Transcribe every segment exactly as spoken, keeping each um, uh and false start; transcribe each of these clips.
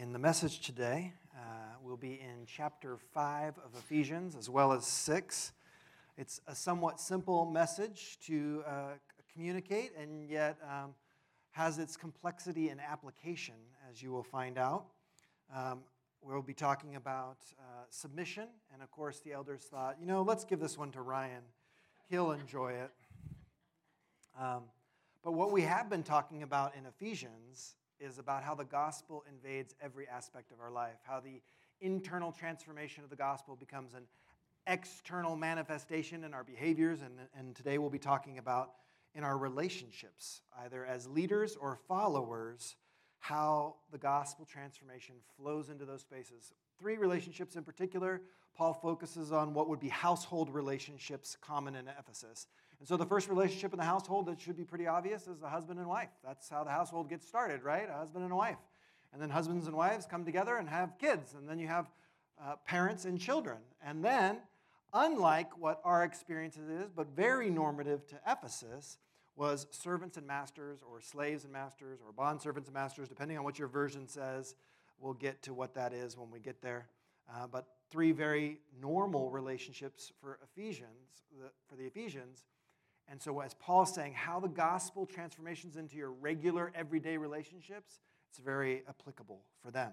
And the message today uh, will be in chapter five of Ephesians as well as six. It's a somewhat simple message to uh, communicate, and yet um, has its complexity and application, as you will find out. Um, we'll be talking about uh, submission, and of course the elders thought, you know, let's give this one to Ryan. He'll enjoy it. Um, but what we have been talking about in Ephesians is about how the gospel invades every aspect of our life, how the internal transformation of the gospel becomes an external manifestation in our behaviors, and, and today we'll be talking about in our relationships, either as leaders or followers, how the gospel transformation flows into those spaces. Three relationships in particular. Paul focuses on what would be household relationships common in Ephesus. And so the first relationship in the household that should be pretty obvious is the husband and wife. That's how the household gets started, right? A husband and a wife. And then husbands and wives come together and have kids. And then you have uh, parents and children. And then, unlike what our experience is, but very normative to Ephesus, was servants and masters, or slaves and masters, or bondservants and masters, depending on what your version says. We'll get to what that is when we get there. Uh, but three very normal relationships for Ephesians, the, for the Ephesians. And so as Paul's saying, how the gospel transformations into your regular, everyday relationships, it's very applicable for them.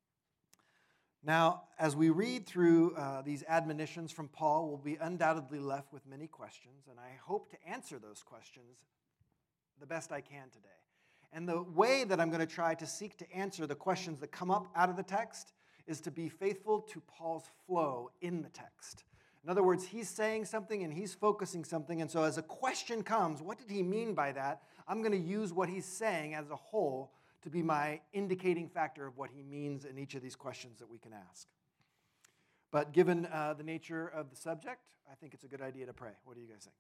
Now, as we read through uh, these admonitions from Paul, we'll be undoubtedly left with many questions, and I hope to answer those questions the best I can today. And the way that I'm going to try to seek to answer the questions that come up out of the text is to be faithful to Paul's flow in the text. In other words, he's saying something and he's focusing something, and so as a question comes, what did he mean by that? I'm going to use what he's saying as a whole to be my indicating factor of what he means in each of these questions that we can ask. But given uh, the nature of the subject, I think it's a good idea to pray. What do you guys think?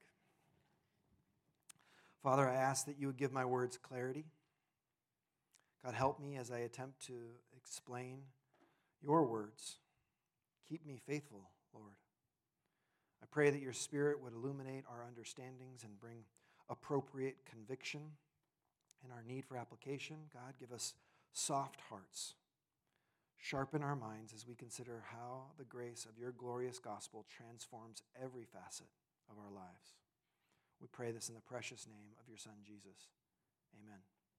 Father, I ask that you would give my words clarity. God, help me as I attempt to explain your words. Keep me faithful, Lord. I pray that your Spirit would illuminate our understandings and bring appropriate conviction in our need for application. God, give us soft hearts. Sharpen our minds as we consider how the grace of your glorious gospel transforms every facet of our lives. We pray this in the precious name of your Son, Jesus. Amen.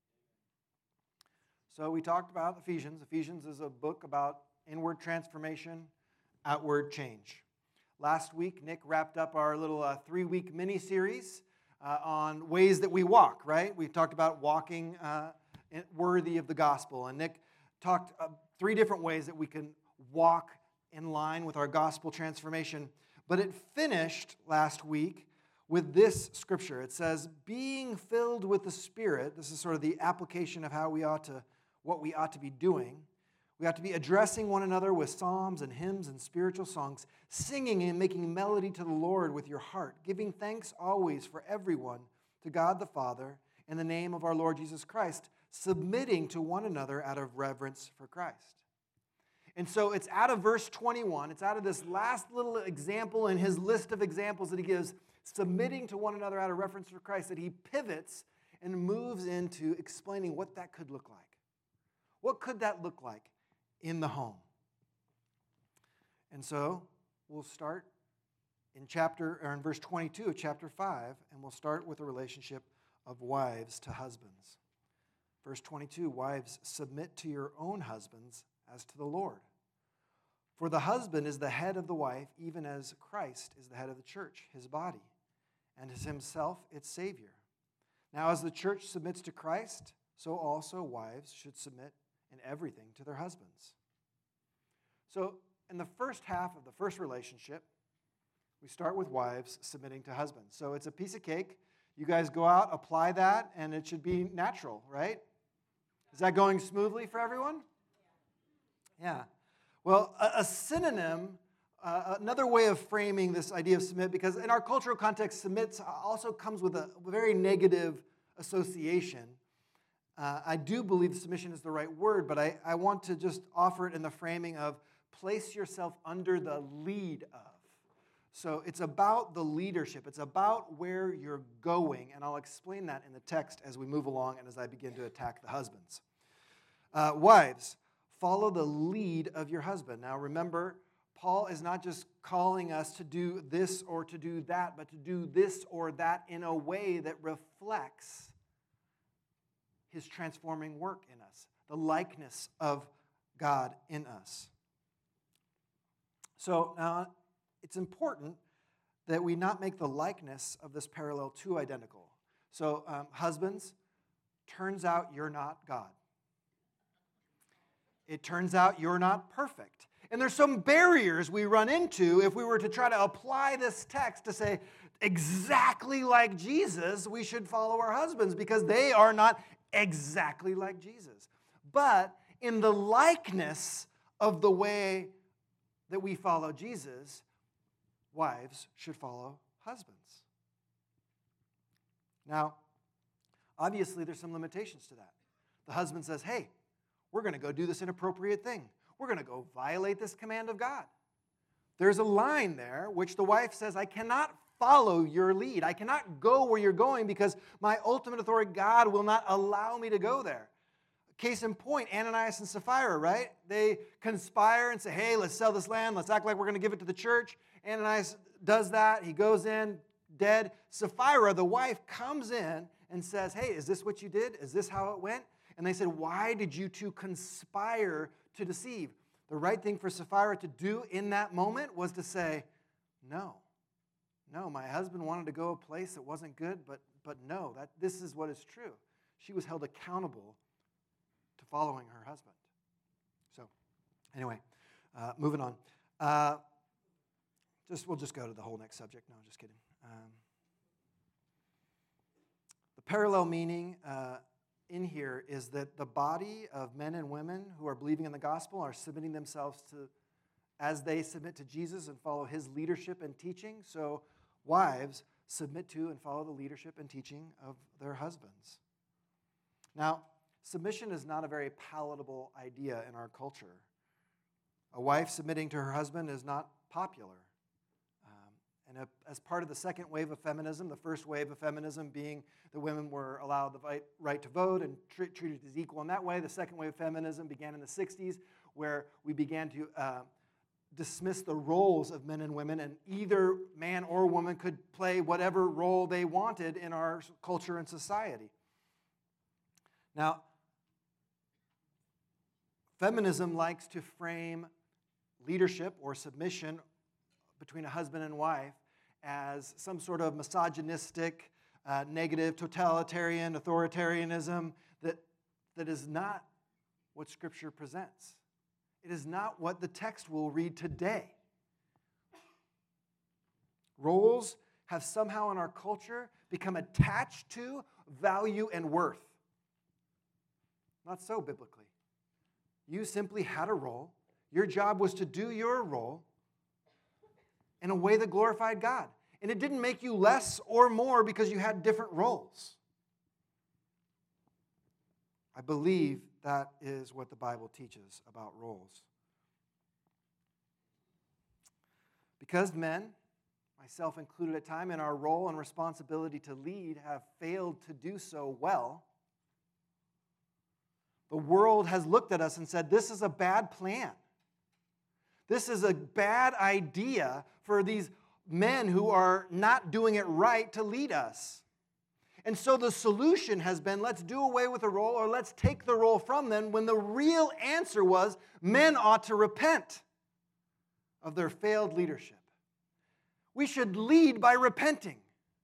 So we talked about Ephesians. Ephesians is a book about inward transformation, outward change. Last week, Nick wrapped up our little uh, three-week mini-series uh, on ways that we walk, right? We talked about walking uh, worthy of the gospel. And Nick talked uh, three different ways that we can walk in line with our gospel transformation. But it finished last week with this scripture. It says, being filled with the Spirit, this is sort of the application of how we ought to, what we ought to be doing. We ought to be addressing one another with psalms and hymns and spiritual songs, singing and making melody to the Lord with your heart, giving thanks always for everyone to God the Father in the name of our Lord Jesus Christ, submitting to one another out of reverence for Christ. And so it's out of verse twenty-one, it's out of this last little example in his list of examples that he gives, submitting to one another out of reverence for Christ, that he pivots and moves into explaining what that could look like. What could that look like in the home? And so we'll start in chapter or in verse twenty-two of chapter five, and we'll start with the relationship of wives to husbands. Verse twenty-two, wives, submit to your own husbands as to the Lord. For the husband is the head of the wife, even as Christ is the head of the church, his body, and is himself its Savior. Now as the church submits to Christ, so also wives should submit in everything to their husbands. So in the first half of the first relationship, we start with wives submitting to husbands. So it's a piece of cake. You guys go out, apply that, and it should be natural, right? Is that going smoothly for everyone? Yeah. Well, a, a synonym, uh, another way of framing this idea of submit, because in our cultural context, submit also comes with a very negative association. Uh, I do believe submission is the right word, but I, I want to just offer it in the framing of place yourself under the lead of. So it's about the leadership. It's about where you're going, and I'll explain that in the text as we move along and as I begin to attack the husbands. Uh, wives, follow the lead of your husband. Now remember, Paul is not just calling us to do this or to do that, but to do this or that in a way that reflects his transforming work in us, the likeness of God in us. So now it's important that we not make the likeness of this parallel too identical. So um, husbands, turns out you're not God. It turns out you're not perfect. And there's some barriers we run into if we were to try to apply this text to say, exactly like Jesus, we should follow our husbands because they are not exactly like Jesus. But in the likeness of the way that we follow Jesus, wives should follow husbands. Now, obviously, there's some limitations to that. The husband says, hey, we're going to go do this inappropriate thing. We're going to go violate this command of God. There's a line there which the wife says, I cannot follow your lead. I cannot go where you're going because my ultimate authority, God, will not allow me to go there. Case in point, Ananias and Sapphira, right? They conspire and say, hey, let's sell this land. Let's act like we're going to give it to the church. Ananias does that. He goes in, dead. Sapphira, the wife, comes in and says, hey, is this what you did? Is this how it went? And they said, why did you two conspire to deceive? The right thing for Sapphira to do in that moment was to say, no. No, my husband wanted to go a place that wasn't good, but, but no, that, this is what is true. She was held accountable to following her husband. So, anyway, uh, moving on. Uh, just We'll just go to the whole next subject. No, just kidding. Um, the parallel meaning uh, in here is that the body of men and women who are believing in the gospel are submitting themselves to, as they submit to Jesus and follow his leadership and teaching, so wives submit to and follow the leadership and teaching of their husbands. Now, submission is not a very palatable idea in our culture. A wife submitting to her husband is not popular. Um, and a, as part of the second wave of feminism, the first wave of feminism being that women were allowed the right, right to vote and tre- treated as equal in that way, the second wave of feminism began in the sixties, where we began to uh, dismiss the roles of men and women, and either man or woman could play whatever role they wanted in our culture and society. Now, feminism likes to frame leadership or submission between a husband and wife as some sort of misogynistic, uh, negative, totalitarian, authoritarianism that, that is not what Scripture presents. It is not what the text will read today. Roles have somehow in our culture become attached to value and worth. Not so biblically. You simply had a role. Your job was to do your role in a way that glorified God. And it didn't make you less or more because you had different roles. I believe that is what the Bible teaches about roles. Because men, myself included at time, in our role and responsibility to lead, have failed to do so well, the world has looked at us and said, this is a bad plan. This is a bad idea for these men who are not doing it right to lead us. And so the solution has been, let's do away with the role or let's take the role from them, when the real answer was men ought to repent of their failed leadership. We should lead by repenting.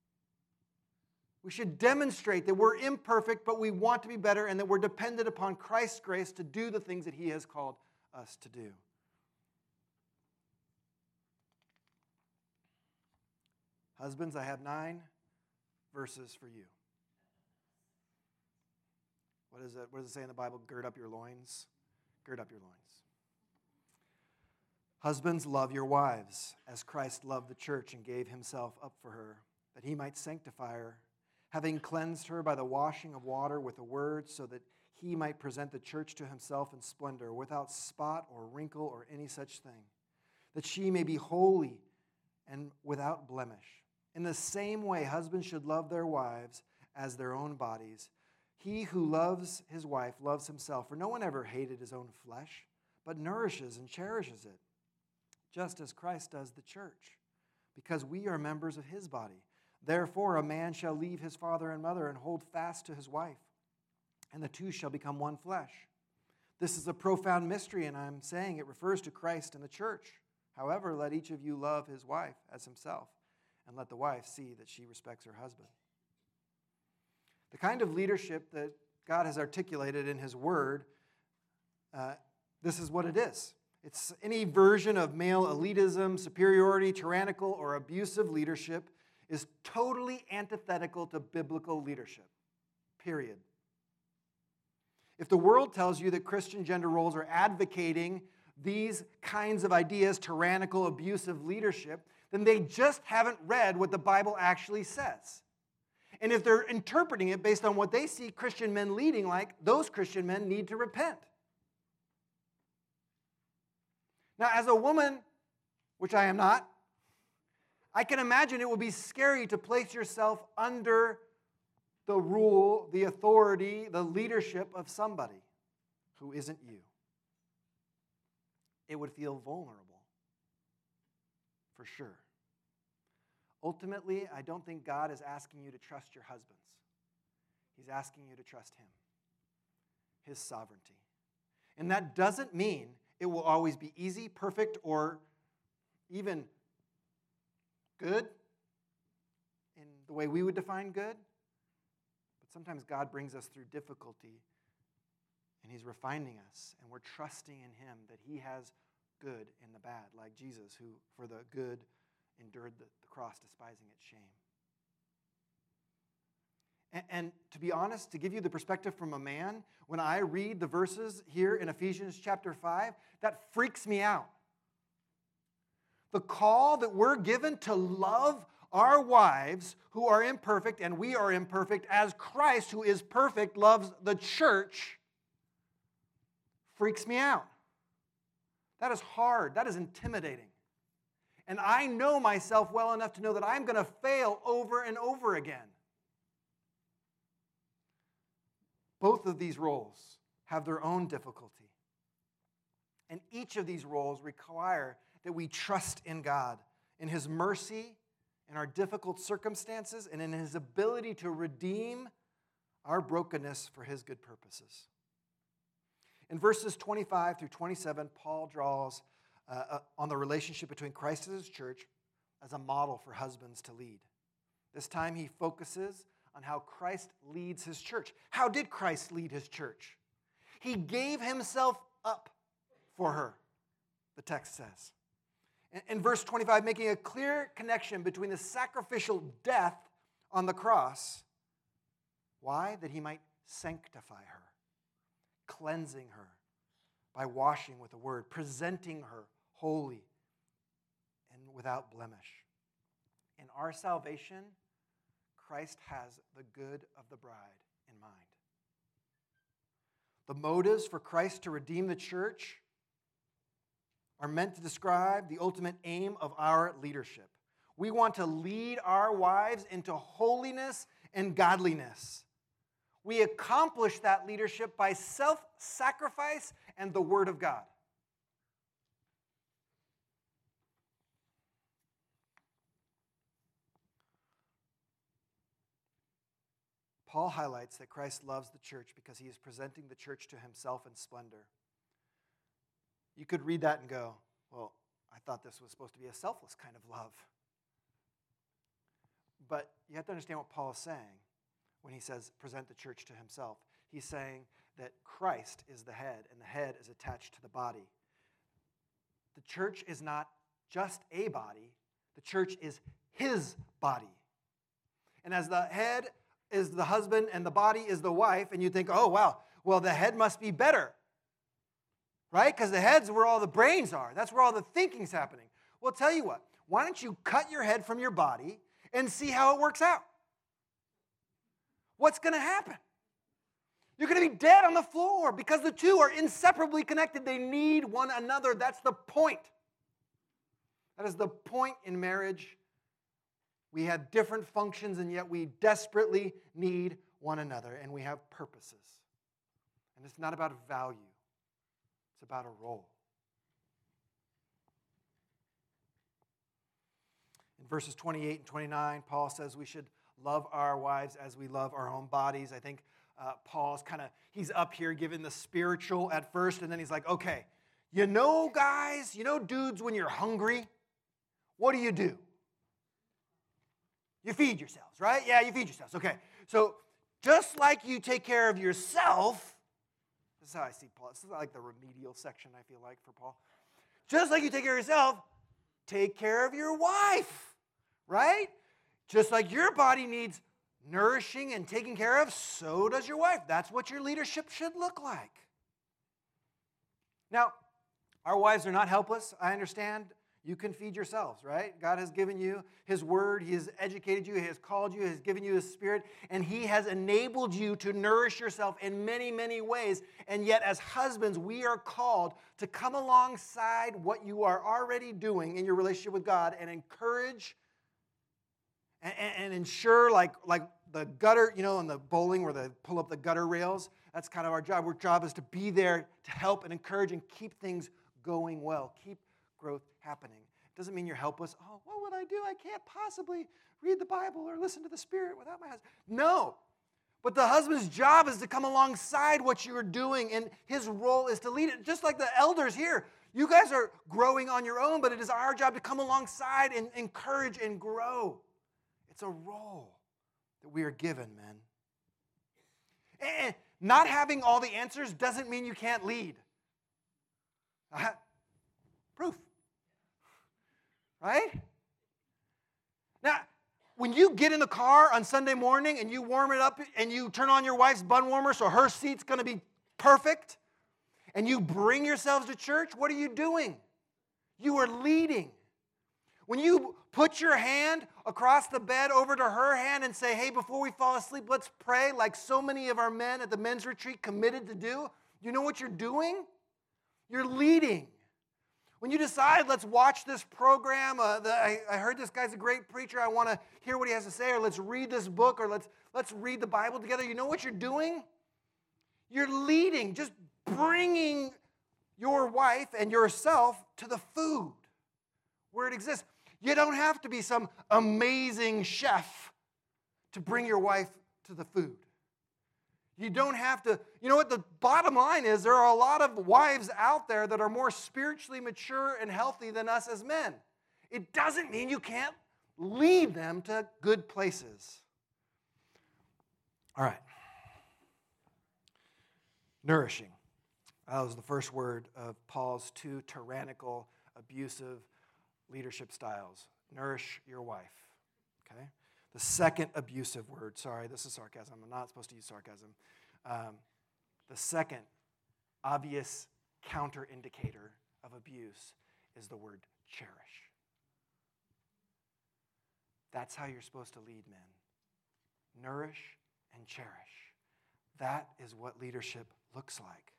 We should demonstrate that we're imperfect, but we want to be better, and that we're dependent upon Christ's grace to do the things that he has called us to do. Husbands, I have nine verses for you. What is it? What does it say in the Bible? Gird up your loins. Gird up your loins. Husbands, love your wives, as Christ loved the church and gave himself up for her, that he might sanctify her, having cleansed her by the washing of water with the word, so that he might present the church to himself in splendor, without spot or wrinkle or any such thing, that she may be holy and without blemish. In the same way, husbands should love their wives as their own bodies. He who loves his wife loves himself, for no one ever hated his own flesh, but nourishes and cherishes it, just as Christ does the church, because we are members of his body. Therefore, a man shall leave his father and mother and hold fast to his wife, and the two shall become one flesh. This is a profound mystery, and I'm saying it refers to Christ and the church. However, let each of you love his wife as himself, and let the wife see that she respects her husband. The kind of leadership that God has articulated in his word, uh, this is what it is. It's any version of male elitism, superiority, tyrannical, or abusive leadership is totally antithetical to biblical leadership, period. If the world tells you that Christian gender roles are advocating these kinds of ideas, tyrannical, abusive leadership, then they just haven't read what the Bible actually says. And if they're interpreting it based on what they see Christian men leading like, those Christian men need to repent. Now, as a woman, which I am not, I can imagine it would be scary to place yourself under the rule, the authority, the leadership of somebody who isn't you. It would feel vulnerable, for sure. Ultimately, I don't think God is asking you to trust your husbands. He's asking you to trust him, his sovereignty. And that doesn't mean it will always be easy, perfect, or even good in the way we would define good. But sometimes God brings us through difficulty, and he's refining us, and we're trusting in him that he has good in the bad, like Jesus, who for the good endured the, the cross, despising its shame. And, and to be honest, to give you the perspective from a man, when I read the verses here in Ephesians chapter five, that freaks me out. The call that we're given to love our wives who are imperfect, and we are imperfect, as Christ, who is perfect, loves the church, freaks me out. That is hard. That is intimidating. And I know myself well enough to know that I'm going to fail over and over again. Both of these roles have their own difficulty. And each of these roles require that we trust in God, in his mercy, in our difficult circumstances, and in his ability to redeem our brokenness for his good purposes. In verses twenty-five through twenty-seven, Paul draws uh, on the relationship between Christ and his church as a model for husbands to lead. This time he focuses on how Christ leads his church. How did Christ lead his church? He gave himself up for her, the text says. In verse twenty-five, making a clear connection between the sacrificial death on the cross. Why? That he might sanctify her, cleansing her by washing with the word, presenting her holy and without blemish. In our salvation, Christ has the good of the bride in mind. The motives for Christ to redeem the church are meant to describe the ultimate aim of our leadership. We want to lead our wives into holiness and godliness. We accomplish that leadership by self-sacrifice and the Word of God. Paul highlights that Christ loves the church because he is presenting the church to himself in splendor. You could read that and go, well, I thought this was supposed to be a selfless kind of love. But you have to understand what Paul is saying when he says present the church to himself. He's saying that Christ is the head, and the head is attached to the body. The church is not just a body. The church is his body. And as the head is the husband and the body is the wife, and you think, oh, wow, well, the head must be better. Right? Because the head's where all the brains are. That's where all the thinking's happening. Well, tell you what. Why don't you cut your head from your body and see how it works out? What's going to happen? You're going to be dead on the floor because the two are inseparably connected. They need one another. That's the point. That is the point in marriage. We have different functions, and yet we desperately need one another, and we have purposes. And it's not about a value. It's about a role. In verses twenty-eight and twenty-nine, Paul says we should love our wives as we love our own bodies. I think uh, Paul's kind of, he's up here giving the spiritual at first, and then he's like, okay, you know, guys, you know, dudes, when you're hungry, what do you do? You feed yourselves, right? Yeah, you feed yourselves. Okay, so just like you take care of yourself, this is how I see Paul. This is like the remedial section, I feel like, for Paul. Just like you take care of yourself, take care of your wife, right? Just like your body needs nourishing and taking care of, so does your wife. That's what your leadership should look like. Now, our wives are not helpless. I understand. You can feed yourselves, right? God has given you His word. He has educated you. He has called you. He has given you His Spirit. And He has enabled you to nourish yourself in many, many ways. And yet, as husbands, we are called to come alongside what you are already doing in your relationship with God and encourage and, and, and ensure, like, like the gutter, you know, in the bowling where they pull up the gutter rails. That's kind of our job. Our job is to be there to help and encourage and keep things going well. Keep growth happening. It doesn't mean you're helpless. Oh, what would I do? I can't possibly read the Bible or listen to the Spirit without my husband. No. But the husband's job is to come alongside what you're doing, and his role is to lead it. Just like the elders here. You guys are growing on your own, but it is our job to come alongside and encourage and grow. It's a role that we are given, men. And not having all the answers doesn't mean you can't lead. Uh, proof. Right? Now, when you get in the car on Sunday morning and you warm it up and you turn on your wife's bun warmer so her seat's going to be perfect, and you bring yourselves to church, what are you doing? You are leading. When you put your hand across the bed over to her hand and say, hey, before we fall asleep, let's pray, like so many of our men at the men's retreat committed to do, you know what you're doing? You're leading. When you decide, let's watch this program, uh, the, I, I heard this guy's a great preacher, I want to hear what he has to say, or let's read this book, or let's, let's read the Bible together, you know what you're doing? You're leading, just bringing your wife and yourself to the food where it exists. You don't have to be some amazing chef to bring your wife to the food. You don't have to, you know what, the bottom line is there are a lot of wives out there that are more spiritually mature and healthy than us as men. It doesn't mean you can't lead them to good places. All right. Nourishing. That was the first word of Paul's two tyrannical, abusive leadership styles. Nourish your wife. Okay? The second abusive word, sorry, this is sarcasm. I'm not supposed to use sarcasm. Um, the second obvious counter-indicator of abuse is the word cherish. That's how you're supposed to lead men. Nourish and cherish. That is what leadership looks like.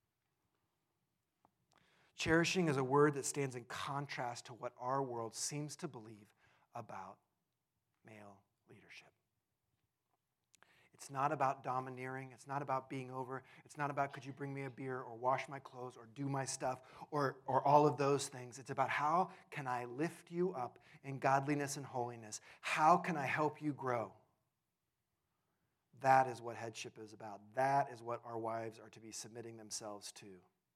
Cherishing is a word that stands in contrast to what our world seems to believe about male leadership. It's not about domineering. It's not about being over. It's not about could you bring me a beer or wash my clothes or do my stuff or, or all of those things. It's about how can I lift you up in godliness and holiness? How can I help you grow? That is what headship is about. That is what our wives are to be submitting themselves to.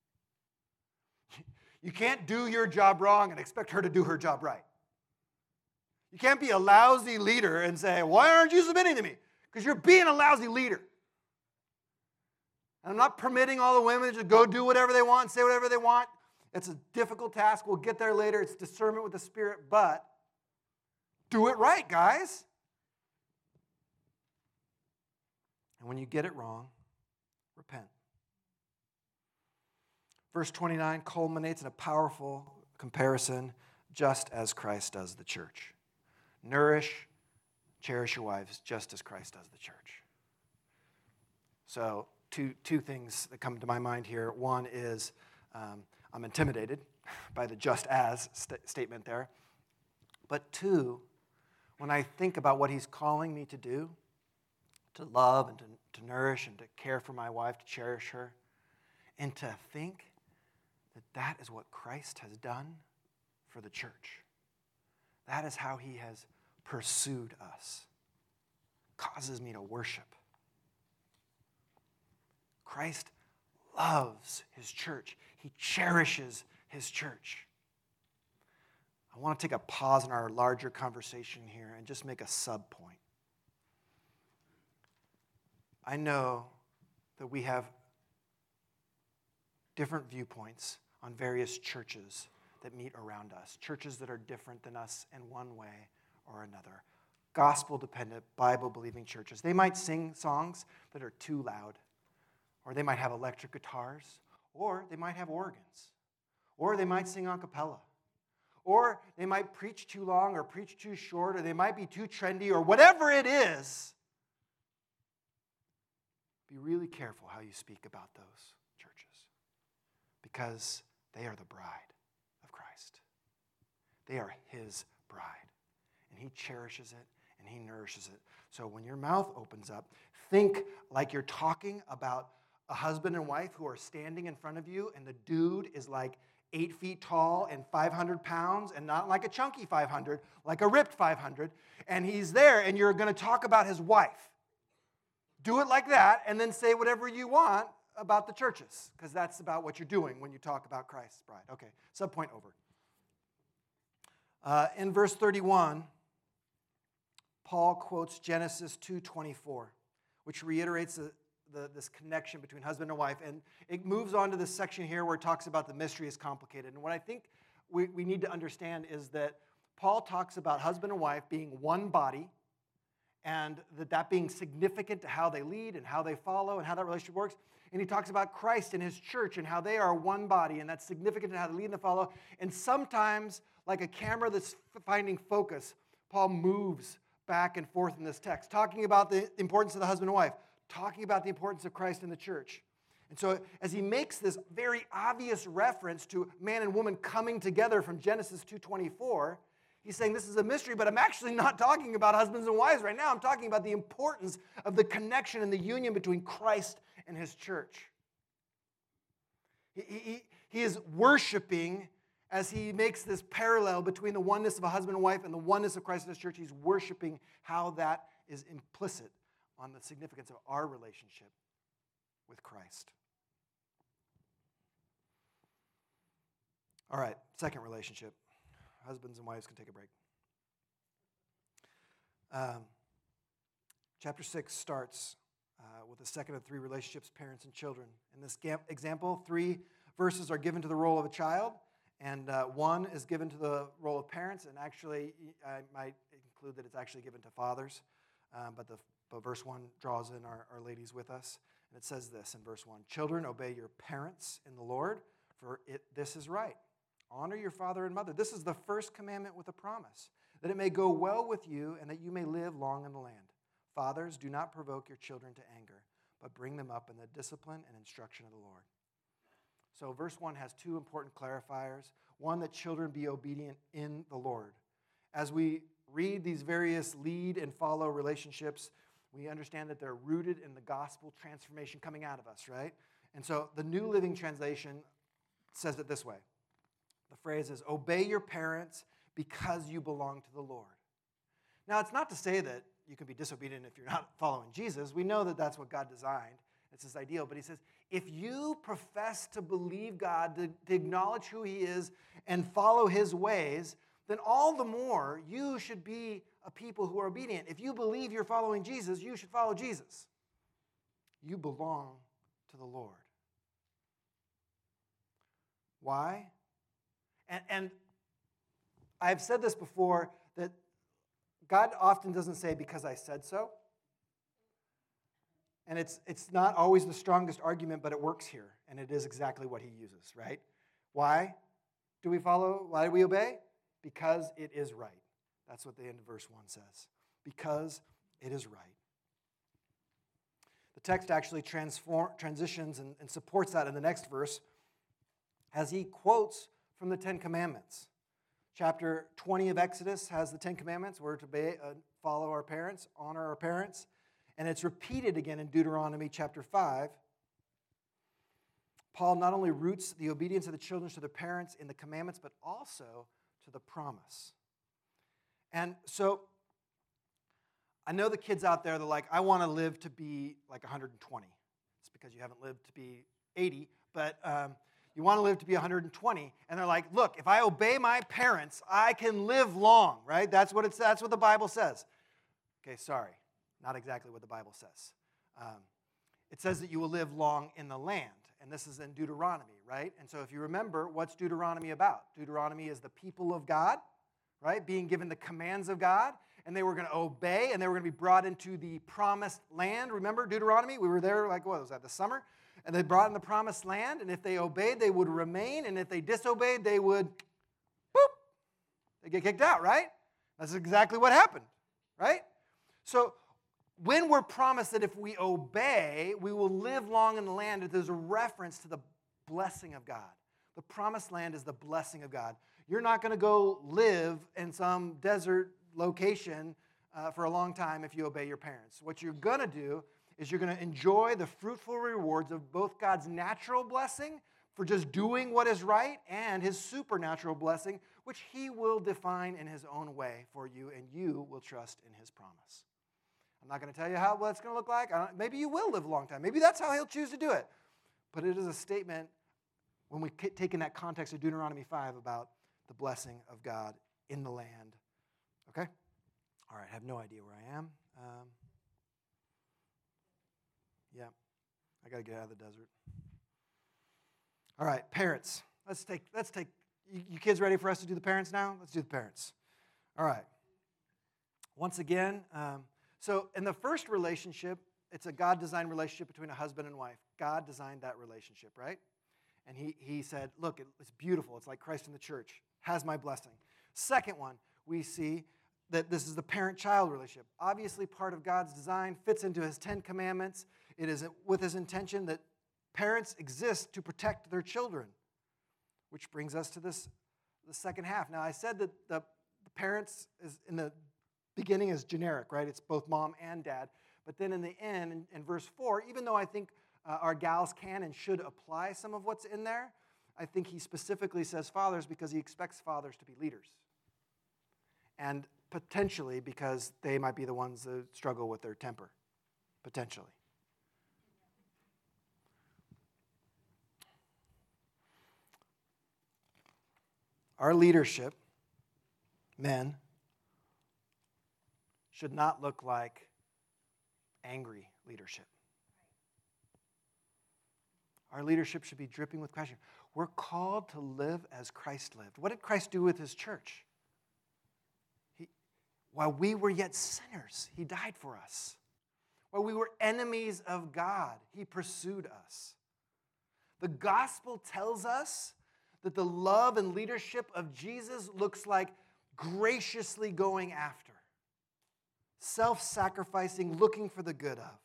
You can't do your job wrong and expect her to do her job right. You can't be a lousy leader and say, why aren't you submitting to me? Because you're being a lousy leader. And I'm not permitting all the women to just go do whatever they want and say whatever they want. It's a difficult task. We'll get there later. It's discernment with the Spirit, but do it right, guys. And when you get it wrong, repent. Verse twenty-nine culminates in a powerful comparison, just as Christ does the church. Nourish, cherish your wives, just as Christ does the church. So two, two things that come to my mind here. One is um, I'm intimidated by the just as st- statement there. But two, when I think about what he's calling me to do, to love and to, to nourish and to care for my wife, to cherish her, and to think that that is what Christ has done for the church. That is how he has pursued us. Causes me to worship. Christ loves his church. He cherishes his church. I want to take a pause in our larger conversation here and just make a sub point. I know that we have different viewpoints on various churches that meet around us, churches that are different than us in one way or another. Gospel-dependent, Bible-believing churches. They might sing songs that are too loud, or they might have electric guitars, or they might have organs, or they might sing a cappella, or they might preach too long or preach too short, or they might be too trendy, or whatever it is. Be really careful how you speak about those churches, because they are the bride of Christ. They are his bride, and he cherishes it, and he nourishes it. So when your mouth opens up, think like you're talking about a husband and wife who are standing in front of you, and the dude is like eight feet tall and five hundred pounds, and not like a chunky five hundred, like a ripped five hundred, and he's there, and you're going to talk about his wife. Do it like that, and then say whatever you want about the churches, because that's about what you're doing when you talk about Christ's bride. Okay, subpoint over. Uh, in verse thirty-one, Paul quotes Genesis two twenty-four, which reiterates the, the, this connection between husband and wife. And it moves on to this section here where it talks about the mystery is complicated. And what I think we, we need to understand is that Paul talks about husband and wife being one body, and that that being significant to how they lead and how they follow and how that relationship works. And he talks about Christ and his church and how they are one body, and that's significant to how they lead and follow. And sometimes, like a camera that's finding focus, Paul moves back and forth in this text, talking about the importance of the husband and wife, talking about the importance of Christ in the church. And so as he makes this very obvious reference to man and woman coming together from Genesis two twenty-four, he's saying this is a mystery, but I'm actually not talking about husbands and wives right now. I'm talking about the importance of the connection and the union between Christ and his church. He, he, he is worshiping as he makes this parallel between the oneness of a husband and wife and the oneness of Christ and his church. He's worshiping how that is implicit on the significance of our relationship with Christ. All right, second relationship. Husbands and wives can take a break. Um, chapter six starts uh, with the second of three relationships, parents and children. In this ga- example, three verses are given to the role of a child, and uh, one is given to the role of parents, and actually I might include that it's actually given to fathers, um, but, the, but verse one draws in our, our ladies with us, and it says this in verse one, "Children, obey your parents in the Lord, for it, this is right. Honor your father and mother. This is the first commandment with a promise, that it may go well with you and that you may live long in the land. Fathers, do not provoke your children to anger, but bring them up in the discipline and instruction of the Lord." So verse one has two important clarifiers. One, that children be obedient in the Lord. As we read these various lead and follow relationships, we understand that they're rooted in the gospel transformation coming out of us, right? And so the New Living Translation says it this way. The phrase is, "Obey your parents because you belong to the Lord." Now, it's not to say that you can be disobedient if you're not following Jesus. We know that that's what God designed. It's his ideal. But he says, if you profess to believe God, to, to acknowledge who he is, and follow his ways, then all the more you should be a people who are obedient. If you believe you're following Jesus, you should follow Jesus. You belong to the Lord. Why? And, and I've said this before, that God often doesn't say, "because I said so." And it's, it's not always the strongest argument, but it works here. And it is exactly what he uses, right? Why do we follow? Why do we obey? Because it is right. That's what the end of verse one says. Because it is right. The text actually transform, transitions and, and supports that in the next verse as he quotes from the Ten Commandments. Chapter twenty of Exodus has the Ten Commandments. We're to obey, uh, follow our parents, honor our parents. And it's repeated again in Deuteronomy chapter five. Paul not only roots the obedience of the children to their parents in the commandments, but also to the promise. And so I know the kids out there, they're like, I want to live to be like one hundred twenty. It's because you haven't lived to be eighty, but um, you want to live to be one hundred twenty. And they're like, look, if I obey my parents, I can live long, right? That's what, it's, that's what the Bible says. Okay, sorry, not exactly what the Bible says. Um, it says that you will live long in the land. And this is in Deuteronomy, right? And so if you remember, what's Deuteronomy about? Deuteronomy is the people of God, right? Being given the commands of God. And they were going to obey, and they were going to be brought into the promised land. Remember Deuteronomy? We were there, like, what was that, the summer? And they brought in the promised land, and if they obeyed, they would remain. And if they disobeyed, they would, boop, they get kicked out, right? That's exactly what happened, right? So when we're promised that if we obey, we will live long in the land, there's a reference to the blessing of God. The promised land is the blessing of God. You're not going to go live in some desert location uh, for a long time if you obey your parents. What you're going to do is you're going to enjoy the fruitful rewards of both God's natural blessing for just doing what is right and his supernatural blessing, which he will define in his own way for you, and you will trust in his promise. I'm not going to tell you how that's going to look like. I don't, maybe you will live a long time. Maybe that's how he'll choose to do it. But it is a statement when we take in that context of Deuteronomy five about the blessing of God in the land. Okay? All right, I have no idea where I am. Um, yeah, I got to get out of the desert. All right, parents. Let's take, let's take, you, you kids ready for us to do the parents now? Let's do the parents. All right. Once again, um, so in the first relationship, it's a God-designed relationship between a husband and wife. God designed that relationship, right? And he, he said, look, it, it's beautiful. It's like Christ in the church. Has my blessing. Second one, we see that this is the parent-child relationship. Obviously, part of God's design fits into his Ten Commandments. It is with his intention that parents exist to protect their children, which brings us to this, the second half. Now, I said that the, the parents is in the beginning is generic, right? It's both mom and dad. But then in the end, in, in verse four, even though I think uh, our gals can and should apply some of what's in there, I think he specifically says fathers because he expects fathers to be leaders. And potentially because they might be the ones that struggle with their temper. Potentially. Our leadership, men, should not look like angry leadership. Our leadership should be dripping with passion. We're called to live as Christ lived. What did Christ do with his church? He, while we were yet sinners, he died for us. While we were enemies of God, he pursued us. The gospel tells us that the love and leadership of Jesus looks like graciously going after, self-sacrificing, looking for the good of,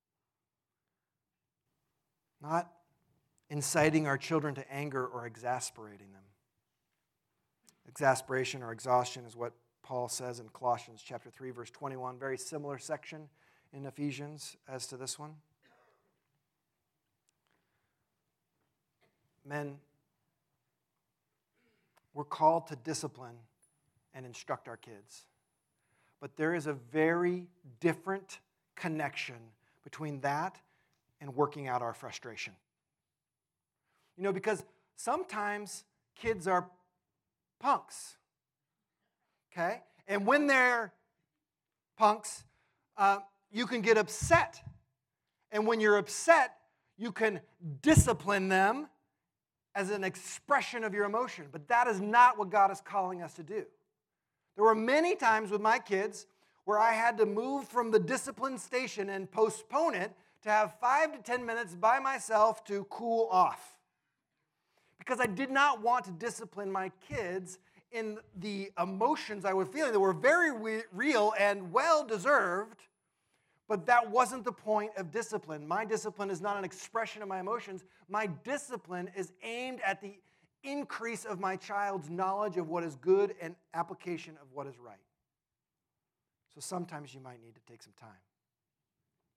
not inciting our children to anger or exasperating them. Exasperation or exhaustion is what Paul says in Colossians chapter three, verse twenty-one, very similar section in Ephesians as to this one. Men, we're called to discipline and instruct our kids. But there is a very different connection between that and working out our frustration. You know, because sometimes kids are punks, okay? And when they're punks, uh, you can get upset. And when you're upset, you can discipline them as an expression of your emotion. But that is not what God is calling us to do. There were many times with my kids where I had to move from the discipline station and postpone it to have five to ten minutes by myself to cool off. Because I did not want to discipline my kids in the emotions I was feeling that were very re- real and well-deserved, but that wasn't the point of discipline. My discipline is not an expression of my emotions. My discipline is aimed at the increase of my child's knowledge of what is good and application of what is right. So sometimes you might need to take some time.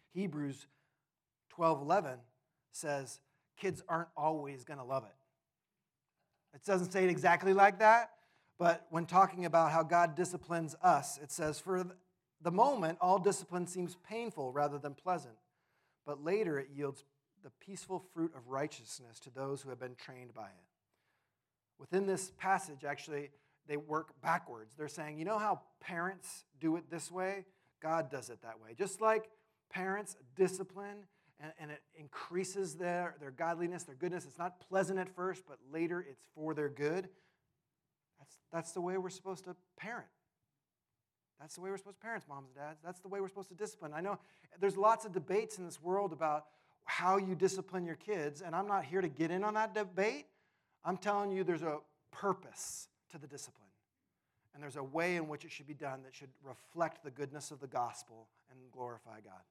Hebrews twelve eleven says kids aren't always going to love it. It doesn't say it exactly like that, but when talking about how God disciplines us, it says, for the moment, all discipline seems painful rather than pleasant, but later it yields the peaceful fruit of righteousness to those who have been trained by it. Within this passage, actually, they work backwards. They're saying, you know how parents do it this way? God does it that way. Just like parents discipline and, and it increases their, their godliness, their goodness. It's not pleasant at first, but later it's for their good. That's, that's the way we're supposed to parent. That's the way we're supposed to parent, moms and dads. That's the way we're supposed to discipline. I know there's lots of debates in this world about how you discipline your kids, and I'm not here to get in on that debate. I'm telling you there's a purpose to the discipline, and there's a way in which it should be done that should reflect the goodness of the gospel and glorify God.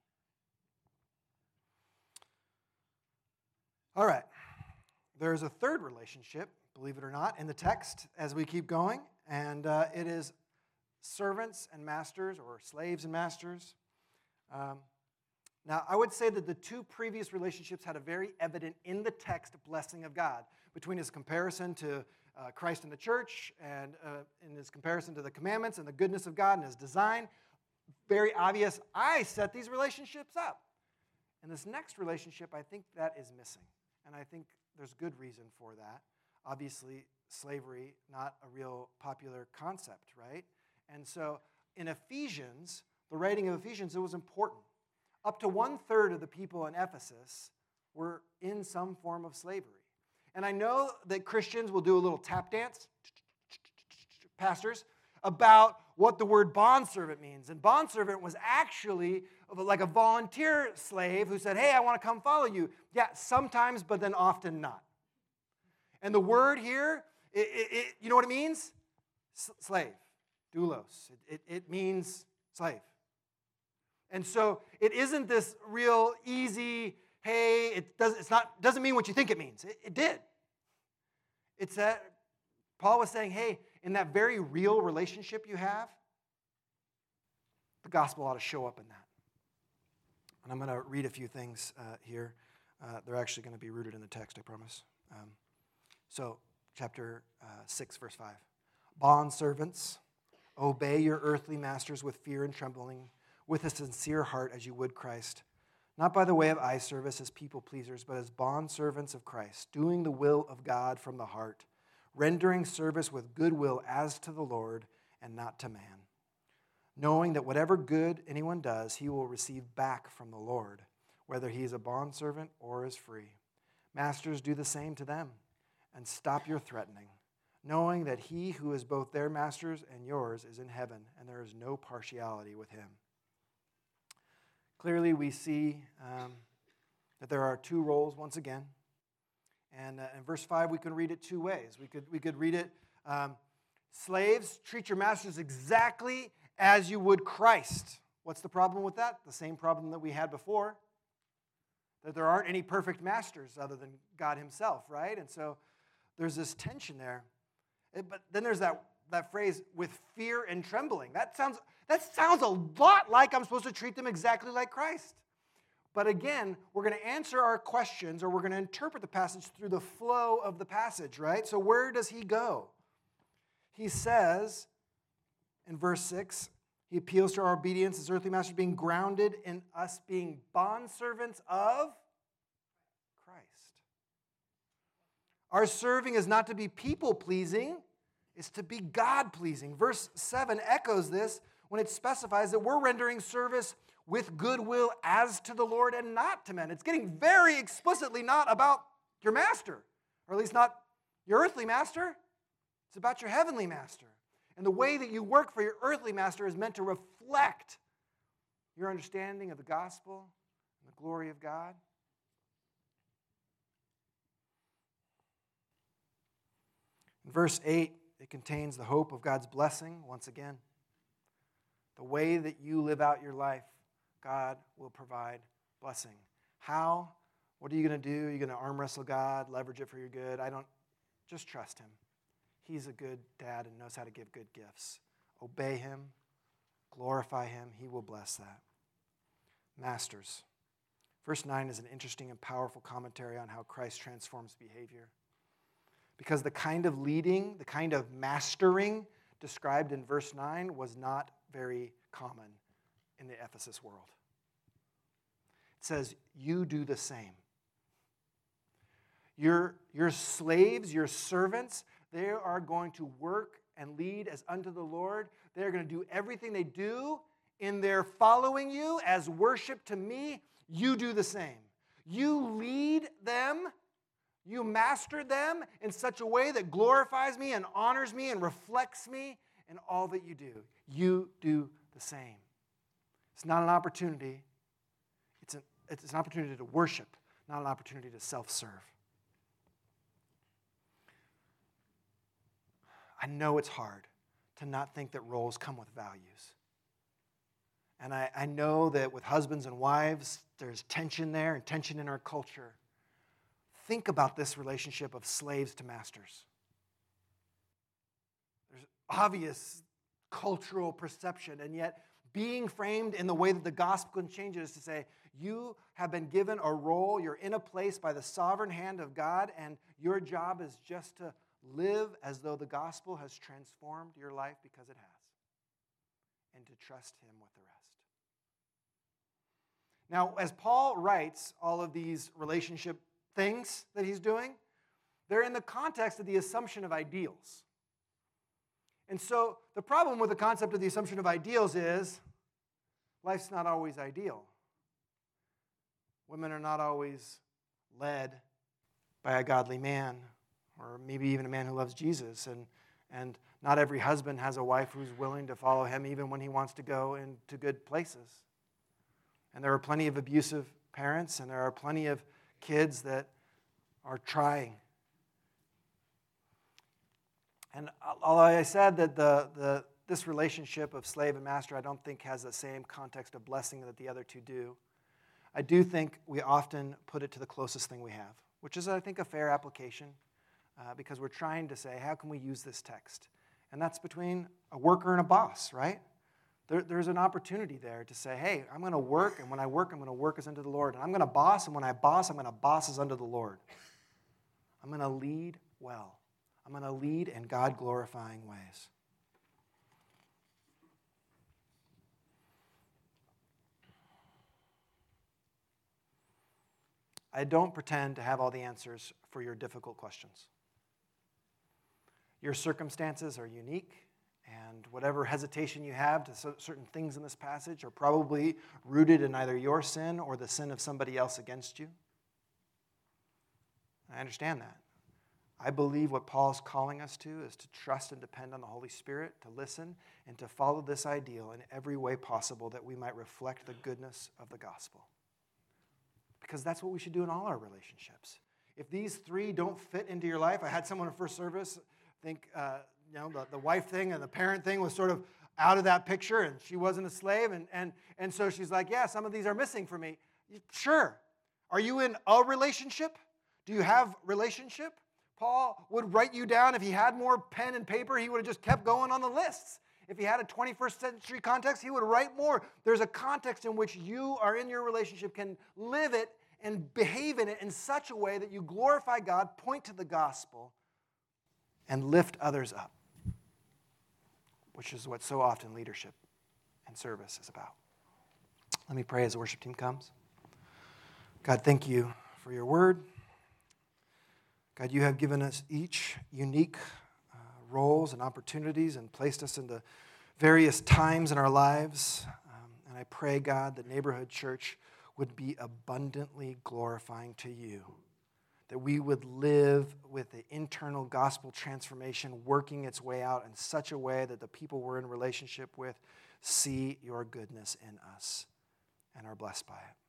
All right. There's a third relationship, believe it or not, in the text as we keep going, and uh, it is servants and masters, or slaves and masters. Um, now, I would say that the two previous relationships had a very evident, in the text, blessing of God, between his comparison to uh, Christ and the church, and uh, in his comparison to the commandments and the goodness of God and his design. Very obvious, I set these relationships up. And this next relationship, I think that is missing. And I think there's good reason for that. Obviously, slavery, not a real popular concept, right? And so in Ephesians, the writing of Ephesians, it was important. Up to one-third of the people in Ephesus were in some form of slavery. And I know that Christians will do a little tap dance, pastors, about what the word bondservant means. And bondservant was actually like a volunteer slave who said, hey, I want to come follow you. Yeah, sometimes, but then often not. And the word here, it, it, it, you know what it means? S- slave, doulos. It, it, it means slave. And so it isn't this real easy, hey, it does, it's not, doesn't mean what you think it means. It, it did. It's that Paul was saying, hey, in that very real relationship you have, the gospel ought to show up in that. And I'm going to read a few things uh, here. Uh, they're actually going to be rooted in the text, I promise. Um, so, chapter uh, six, verse five. Bondservants, obey your earthly masters with fear and trembling, with a sincere heart as you would Christ, not by the way of eye service as people pleasers, but as bondservants of Christ, doing the will of God from the heart, rendering service with goodwill as to the Lord and not to man, knowing that whatever good anyone does, he will receive back from the Lord, whether he is a bondservant or is free. Masters, do the same to them, and stop your threatening, knowing that he who is both their masters and yours is in heaven, and there is no partiality with him. Clearly, we see um, that there are two roles once again. And uh, in verse five, we can read it two ways. We could, we could read it, um, slaves, treat your masters exactly as you would Christ. What's the problem with that? The same problem that we had before, that there aren't any perfect masters other than God himself, right? And so there's this tension there. It, but then there's that, that phrase, with fear and trembling. That sounds, that sounds a lot like I'm supposed to treat them exactly like Christ. But again, we're going to answer our questions, or we're going to interpret the passage through the flow of the passage, right? So where does he go? He says in verse six, he appeals to our obedience as earthly masters, being grounded in us being bondservants of Christ. Our serving is not to be people-pleasing, it's to be God-pleasing. Verse seven echoes this when it specifies that we're rendering service with goodwill as to the Lord and not to men. It's getting very explicitly not about your master, or at least not your earthly master. It's about your heavenly master. And the way that you work for your earthly master is meant to reflect your understanding of the gospel and the glory of God. In verse eight, it contains the hope of God's blessing once again. The way that you live out your life, God will provide blessing. How? What are you going to do? Are you going to arm wrestle God, leverage it for your good? I don't. Just trust him. He's a good dad and knows how to give good gifts. Obey him. Glorify him. He will bless that. Masters, Verse nine is an interesting and powerful commentary on how Christ transforms behavior. Because the kind of leading, the kind of mastering described in verse nine was not very common in the Ephesus world. It says, you do the same. Your, your slaves, your servants, they are going to work and lead as unto the Lord. They're going to do everything they do in their following you as worship to me. You do the same. You lead them, you master them in such a way that glorifies me and honors me and reflects me in all that you do. You do the same. It's not an opportunity. It's an, it's an opportunity to worship, not an opportunity to self-serve. I know it's hard to not think that roles come with values. And I, I know that with husbands and wives, there's tension there and tension in our culture. Think about this relationship of slaves to masters. There's obvious cultural perception, and yet being framed in the way that the gospel can change it is to say, you have been given a role, you're in a place by the sovereign hand of God, and your job is just to live as though the gospel has transformed your life, because it has, and to trust him with the rest. Now, as Paul writes all of these relationship things that he's doing, they're in the context of the assumption of ideals. And so the problem with the concept of the assumption of ideals is life's not always ideal. Women are not always led by a godly man, or maybe even a man who loves Jesus. And, and not every husband has a wife who's willing to follow him even when he wants to go into good places. And there are plenty of abusive parents, and there are plenty of kids that are trying. And although I said that the, the, this relationship of slave and master I don't think has the same context of blessing that the other two do, I do think we often put it to the closest thing we have, which is, I think, a fair application, uh, because we're trying to say, how can we use this text? And that's between a worker and a boss, right? There, there's an opportunity there to say, hey, I'm going to work, and when I work, I'm going to work as unto the Lord. And I'm going to boss, and when I boss, I'm going to boss as unto the Lord. I'm going to lead well. I'm going to lead in God-glorifying ways. I don't pretend to have all the answers for your difficult questions. Your circumstances are unique, and whatever hesitation you have to certain things in this passage are probably rooted in either your sin or the sin of somebody else against you. I understand that. I believe what Paul's calling us to is to trust and depend on the Holy Spirit, to listen, and to follow this ideal in every way possible that we might reflect the goodness of the gospel. Because that's what we should do in all our relationships. If these three don't fit into your life, I had someone in first service think, uh, you know, the, the wife thing and the parent thing was sort of out of that picture, and she wasn't a slave, and, and, and so she's like, yeah, some of these are missing for me. Sure. Are you in a relationship? Do you have relationship? Paul would write you down. If he had more pen and paper, he would have just kept going on the lists. If he had a twenty-first century context, he would write more. There's a context in which you are in your relationship, can live it and behave in it in such a way that you glorify God, point to the gospel, and lift others up, which is what so often leadership and service is about. Let me pray as the worship team comes. God, thank you for your word. God, you have given us each unique uh, roles and opportunities and placed us into various times in our lives. Um, and I pray, God, that Neighborhood Church would be abundantly glorifying to you, that we would live with the internal gospel transformation working its way out in such a way that the people we're in relationship with see your goodness in us and are blessed by it.